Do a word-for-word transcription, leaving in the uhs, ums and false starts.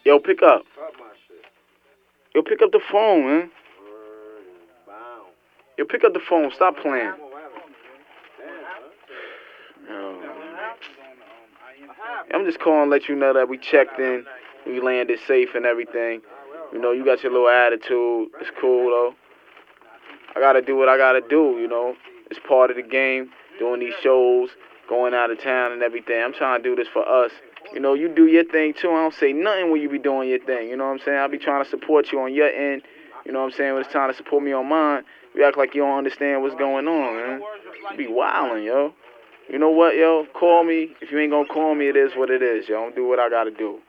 Yo, pick up. Yo, pick up the phone, man. Yo, pick up the phone. Stop playing. Yo. I'm just calling to let you know that we checked in. We landed safe and everything. You know, you got your little attitude. It's cool, though. I got to do what I got to do, you know. It's part of the game, doing these shows, going out of town and everything. I'm trying to do this for us. You know, you do your thing, too. I don't say nothing when you be doing your thing. You know what I'm saying? I'll be trying to support you on your end. You know what I'm saying? When it's time to support me on mine, you act like you don't understand what's going on, man. You be wildin', yo. You know what, yo? Call me. If you ain't gonna call me, it is what it is, yo. I'm do what I gotta do.